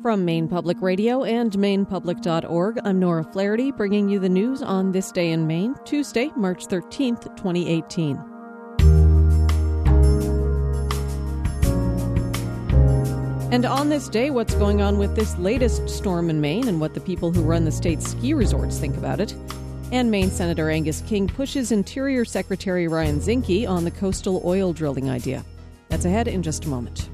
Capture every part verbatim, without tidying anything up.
From Maine Public Radio and maine public dot org, I'm Nora Flaherty, bringing you the news on this day in Maine, Tuesday, March thirteenth, twenty eighteen. And on this day, what's going on with this latest storm in Maine and what the people who run the state's ski resorts think about it. And Maine Senator Angus King pushes Interior Secretary Ryan Zinke on the coastal oil drilling idea. That's ahead in just a moment.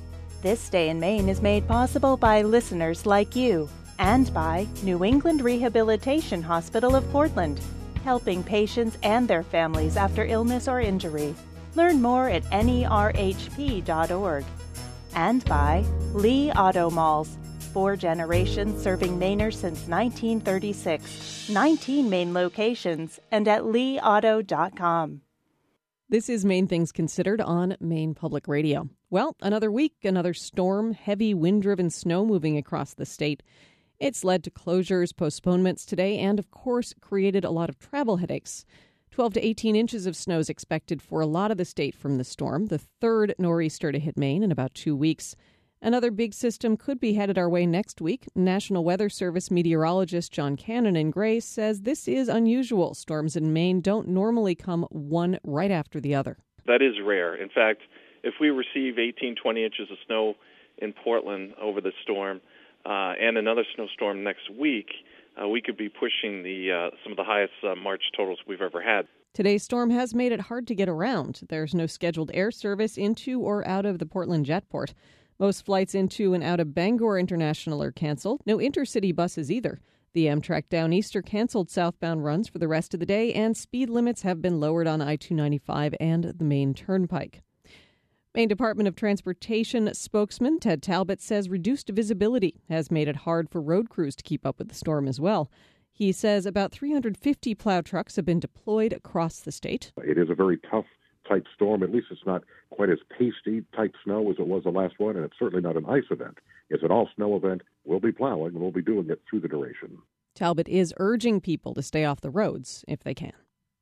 This Day in Maine is made possible by listeners like you and by New England Rehabilitation Hospital of Portland, helping patients and their families after illness or injury. Learn more at N E R H P dot org. And by Lee Auto Malls, four generations serving Mainers since nineteen thirty-six, nineteen Maine locations, and at lee auto dot com. This is Maine Things Considered on Maine Public Radio. Well, another week, another storm, heavy wind-driven snow moving across the state. It's led to closures, postponements today, and, of course, created a lot of travel headaches. twelve to eighteen inches of snow is expected for a lot of the state from the storm, the third nor'easter to hit Maine in about two weeks. Another big system could be headed our way next week. National Weather Service meteorologist John Cannon in Gray says this is unusual. Storms in Maine don't normally come one right after the other. That is rare. In fact, if we receive eighteen, twenty inches of snow in Portland over the storm uh, and another snowstorm next week, uh, we could be pushing the uh, some of the highest uh, March totals we've ever had. Today's storm has made it hard to get around. There's no scheduled air service into or out of the Portland Jetport. Most flights into and out of Bangor International are canceled. No intercity buses either. The Amtrak Downeaster canceled southbound runs for the rest of the day, and speed limits have been lowered on I two ninety-five and the Maine Turnpike. Maine Department of Transportation spokesman Ted Talbot says reduced visibility has made it hard for road crews to keep up with the storm as well. He says about three hundred fifty plow trucks have been deployed across the state. It is a very tough type storm. At least it's not quite as pasty type snow as it was the last one, and it's certainly not an ice event. It's an all-snow event. We'll be plowing, and we'll be doing it through the duration. Talbot is urging people to stay off the roads if they can.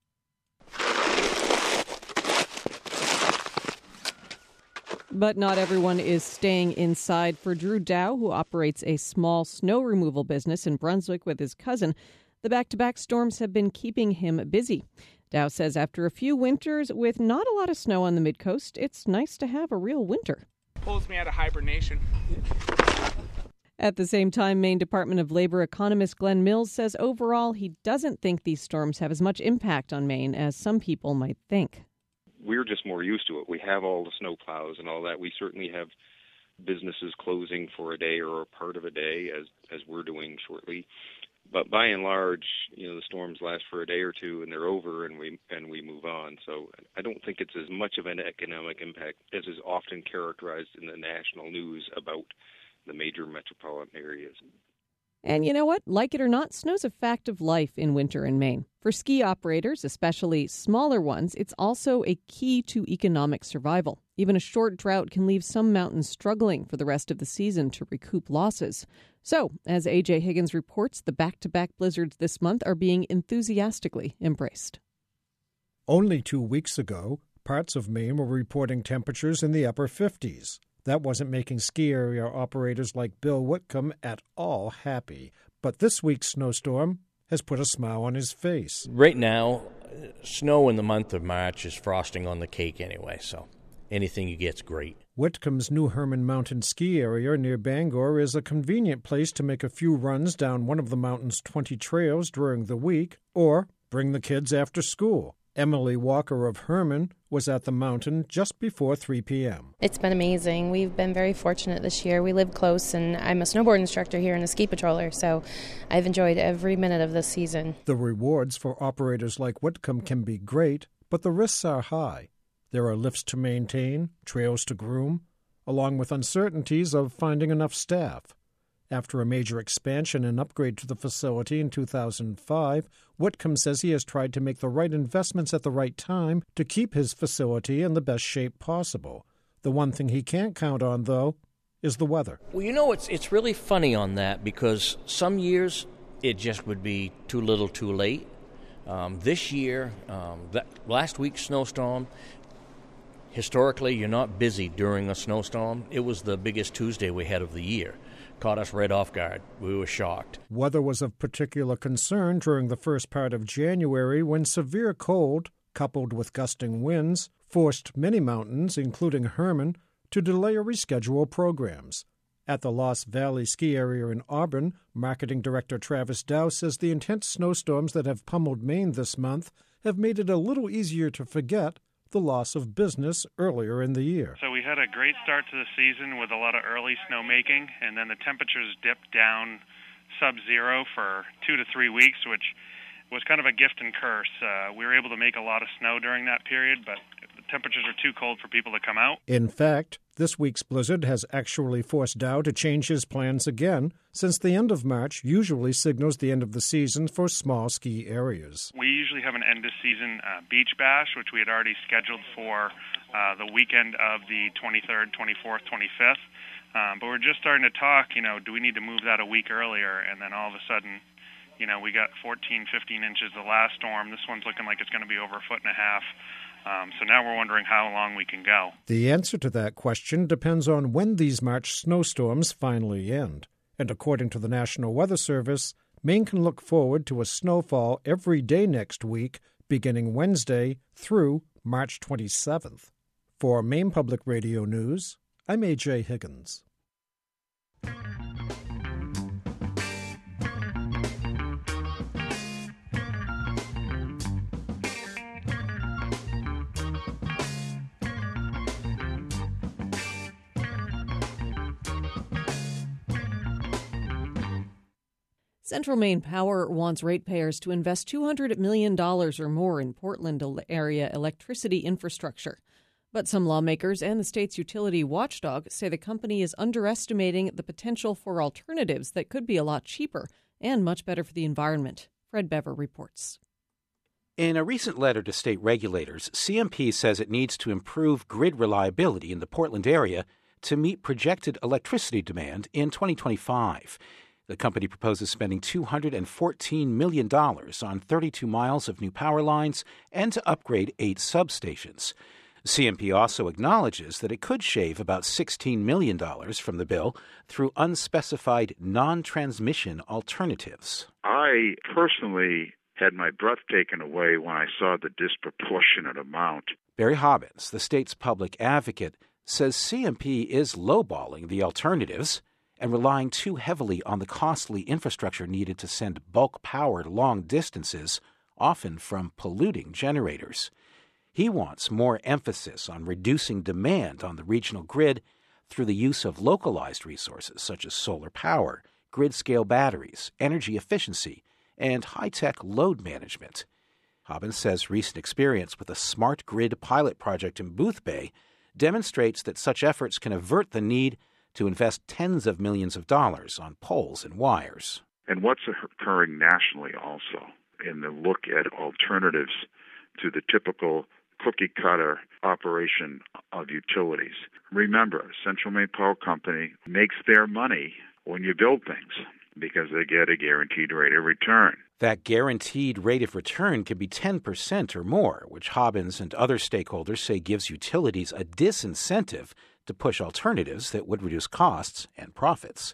But not everyone is staying inside. For Drew Dow, who operates a small snow removal business in Brunswick with his cousin, the back-to-back storms have been keeping him busy. Dow says after a few winters with not a lot of snow on the mid-coast, it's nice to have a real winter. Pulls me out of hibernation. At the same time, Maine Department of Labor economist Glenn Mills says overall he doesn't think these storms have as much impact on Maine as some people might think. We're just more used to it. We have all the snow plows and all that. We certainly have businesses closing for a day or a part of a day, as as we're doing shortly. But by and large, you know, the storms last for a day or two and they're over and we and we move on. So I don't think it's as much of an economic impact as is often characterized in the national news about the major metropolitan areas. And you know what? Like it or not, snow's a fact of life in winter in Maine. For ski operators, especially smaller ones, it's also a key to economic survival. Even a short drought can leave some mountains struggling for the rest of the season to recoup losses. So, as A J Higgins reports, the back-to-back blizzards this month are being enthusiastically embraced. Only two weeks ago, parts of Maine were reporting temperatures in the upper fifties. That wasn't making ski area operators like Bill Whitcomb at all happy. But this week's snowstorm has put a smile on his face. Right now, snow in the month of March is frosting on the cake anyway, so anything you get's great. Whitcomb's New Herman Mountain ski area near Bangor is a convenient place to make a few runs down one of the mountain's twenty trails during the week or bring the kids after school. Emily Walker of Herman was at the mountain just before three p.m. It's been amazing. We've been very fortunate this year. We live close, and I'm a snowboard instructor here and a ski patroller, so I've enjoyed every minute of this season. The rewards for operators like Whitcomb can be great, but the risks are high. There are lifts to maintain, trails to groom, along with uncertainties of finding enough staff. After a major expansion and upgrade to the facility in two thousand five, Whitcomb says he has tried to make the right investments at the right time to keep his facility in the best shape possible. The one thing he can't count on, though, is the weather. Well, you know, it's it's really funny on that because some years it just would be too little too late. Um, this year, um, that last week's snowstorm Historically, you're not busy during a snowstorm. It was the biggest Tuesday we had of the year. Caught us right off guard. We were shocked. Weather was of particular concern during the first part of January when severe cold, coupled with gusting winds, forced many mountains, including Herman, to delay or reschedule programs. At the Lost Valley ski area in Auburn, Marketing Director Travis Dow says the intense snowstorms that have pummeled Maine this month have made it a little easier to forget the loss of business earlier in the year. So we had a great start to the season with a lot of early snowmaking, and then the temperatures dipped down sub-zero for two to three weeks, which was kind of a gift and curse. Uh, we were able to make a lot of snow during that period, but the temperatures were too cold for people to come out. In fact, this week's blizzard has actually forced Dow to change his plans again, since the end of March usually signals the end of the season for small ski areas. We usually have an end-of-season uh, beach bash, which we had already scheduled for uh, the weekend of the twenty-third, twenty-fourth, twenty-fifth. Um, but we're just starting to talk, you know, do we need to move that a week earlier? And then all of a sudden, you know, we got fourteen, fifteen inches the last storm. This one's looking like it's going to be over a foot and a half. Um, so now we're wondering how long we can go. The answer to that question depends on when these March snowstorms finally end. And according to the National Weather Service, Maine can look forward to a snowfall every day next week, beginning Wednesday through March twenty-seventh. For Maine Public Radio News, I'm A J Higgins. Central Maine Power wants ratepayers to invest two hundred million dollars or more in Portland area electricity infrastructure. But some lawmakers and the state's utility watchdog say the company is underestimating the potential for alternatives that could be a lot cheaper and much better for the environment. Fred Bever reports. In a recent letter to state regulators, C M P says it needs to improve grid reliability in the Portland area to meet projected electricity demand in twenty twenty-five. The company proposes spending two hundred fourteen million dollars on thirty-two miles of new power lines and to upgrade eight substations. C M P also acknowledges that it could shave about sixteen million dollars from the bill through unspecified non-transmission alternatives. I personally had my breath taken away when I saw the disproportionate amount. Barry Hobbins, the state's public advocate, says C M P is lowballing the alternatives and relying too heavily on the costly infrastructure needed to send bulk power long distances, often from polluting generators. He wants more emphasis on reducing demand on the regional grid through the use of localized resources such as solar power, grid-scale batteries, energy efficiency, and high-tech load management. Hobbins says recent experience with a smart grid pilot project in Boothbay demonstrates that such efforts can avert the need to invest tens of millions of dollars on poles and wires. And what's occurring nationally also in the look at alternatives to the typical cookie-cutter operation of utilities. Remember, Central Maine Power Company makes their money when you build things because they get a guaranteed rate of return. That guaranteed rate of return can be ten percent or more, which Hobbins and other stakeholders say gives utilities a disincentive to push alternatives that would reduce costs and profits.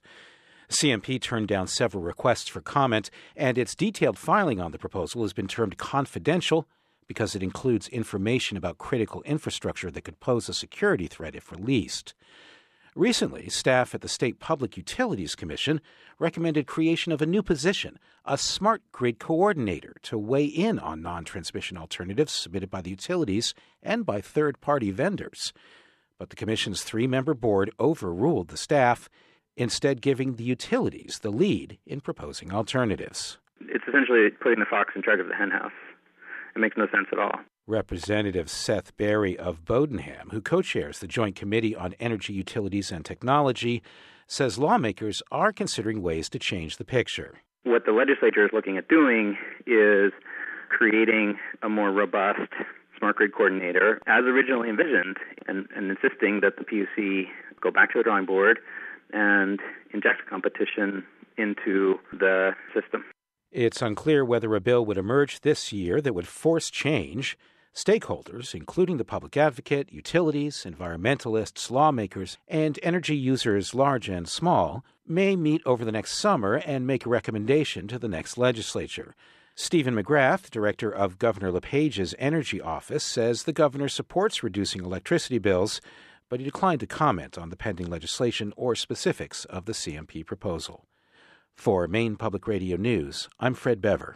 C M P turned down several requests for comment, and its detailed filing on the proposal has been termed confidential because it includes information about critical infrastructure that could pose a security threat if released. Recently, staff at the State Public Utilities Commission recommended creation of a new position, a smart grid coordinator, to weigh in on non-transmission alternatives submitted by the utilities and by third-party vendors. But the Commission's three-member board overruled the staff, instead giving the utilities the lead in proposing alternatives. It's essentially putting the fox in charge of the henhouse. It makes no sense at all. Representative Seth Berry of Bodenham, who co-chairs the Joint Committee on Energy, Utilities, and Technology, says lawmakers are considering ways to change the picture. What the legislature is looking at doing is creating a more robust smart grid coordinator as originally envisioned and, and insisting that the P U C go back to the drawing board and inject competition into the system. It's unclear whether a bill would emerge this year that would force change. Stakeholders, including the public advocate, utilities, environmentalists, lawmakers, and energy users large and small, may meet over the next summer and make a recommendation to the next legislature. Stephen McGrath, director of Governor LePage's Energy Office, says the governor supports reducing electricity bills, but he declined to comment on the pending legislation or specifics of the C M P proposal. For Maine Public Radio News, I'm Fred Bever.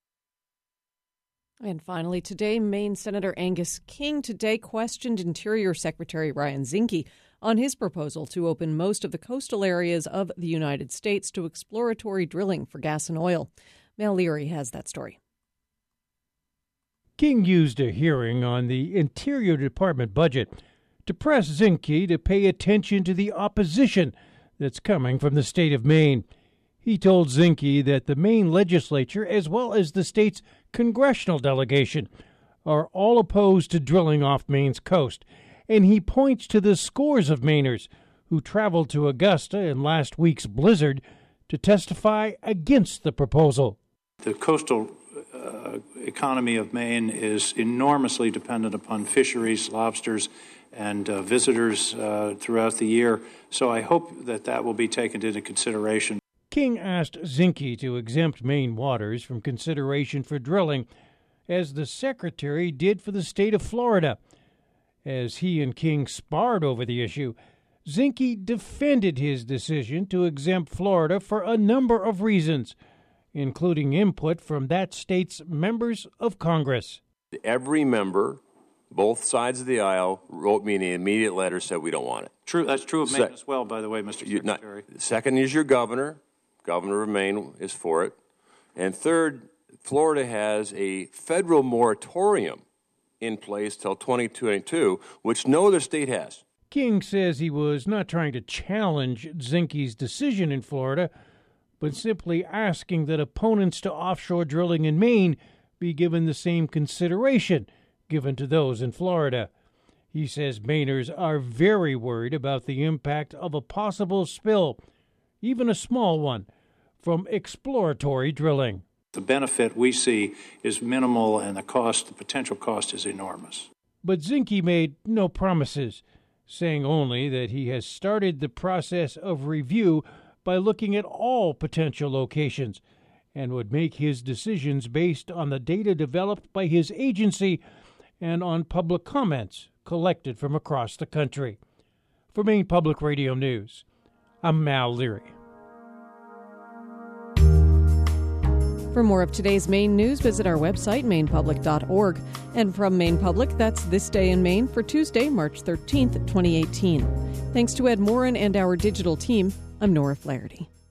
And finally today, Maine Senator Angus King today questioned Interior Secretary Ryan Zinke on his proposal to open most of the coastal areas of the United States to exploratory drilling for gas and oil. Mel Leary has that story. King used a hearing on the Interior Department budget to press Zinke to pay attention to the opposition that's coming from the state of Maine. He told Zinke that the Maine legislature, as well as the state's congressional delegation, are all opposed to drilling off Maine's coast, and he points to the scores of Mainers who traveled to Augusta in last week's blizzard to testify against the proposal. The coastal uh, economy of Maine is enormously dependent upon fisheries, lobsters, and uh, visitors uh, throughout the year, so I hope that that will be taken into consideration. King asked Zinke to exempt Maine waters from consideration for drilling, as the secretary did for the state of Florida. As he and King sparred over the issue, Zinke defended his decision to exempt Florida for a number of reasons, including input from that state's members of Congress. Every member, both sides of the aisle, wrote me an immediate letter, said we don't want it. True, that's true of Maine Se- as well, by the way, Mister You, Secretary. Not, second is your governor. Governor of Maine is for it. And third, Florida has a federal moratorium in place till twenty twenty-two, which no other state has. King says he was not trying to challenge Zinke's decision in Florida, but simply asking that opponents to offshore drilling in Maine be given the same consideration given to those in Florida. He says Mainers are very worried about the impact of a possible spill, even a small one, from exploratory drilling. The benefit we see is minimal, and the cost, the potential cost, is enormous. But Zinke made no promises, saying only that he has started the process of review by looking at all potential locations and would make his decisions based on the data developed by his agency and on public comments collected from across the country. For Maine Public Radio News, I'm Mal Leary. For more of today's Maine news, visit our website, maine public dot org. And from Maine Public, that's This Day in Maine for Tuesday, March thirteenth, twenty eighteen. Thanks to Ed Morin and our digital team, I'm Nora Flaherty.